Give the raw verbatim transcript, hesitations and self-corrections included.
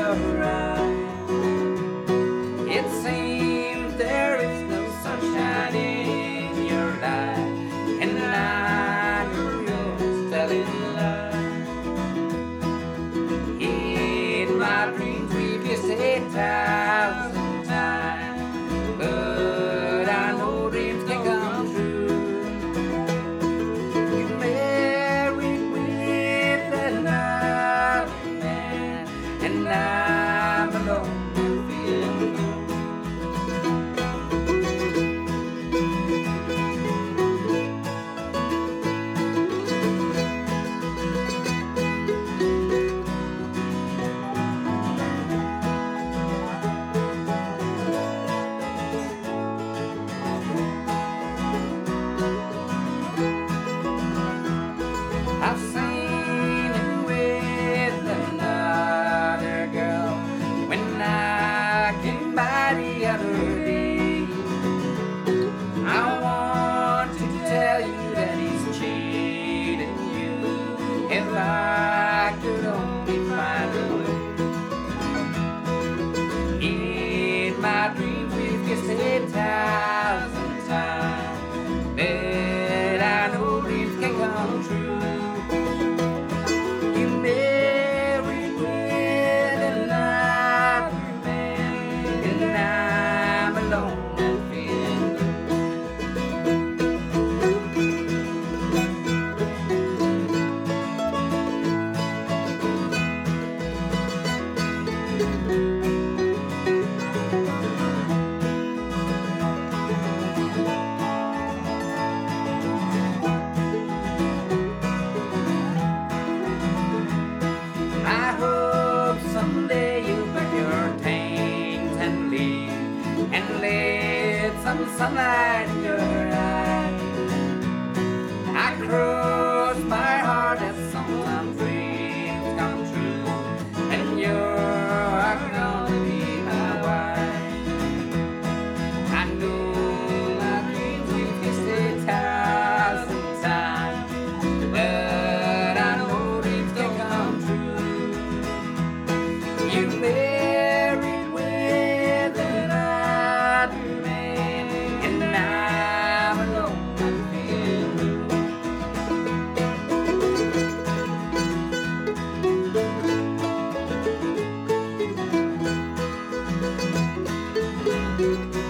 your eyes. It seems there is no sunshine in your life, and I know you're telling lies. In my dreams we've kissed a thousand times, but I know dreams can come true. You married with another man, and I'm alone and feeling blue. I've seen him with another girl when I came by the other day. I want to tell you that he's cheating you. If I could only find a way. In my dreams we've kissed a thousand times, but I know dreams can come true. You married with another man, and I'm alone and feeling blue. I hope someday you'll pack your things and leave, and let some sunlight in your eyes. I cross my heart that sometimes dreams come true, and you're gonna be my wife. I know my dreams we've kissed a thousand times, but I know dreams can come true. You married with another man, and I'm alone and feeling blue. Thank you.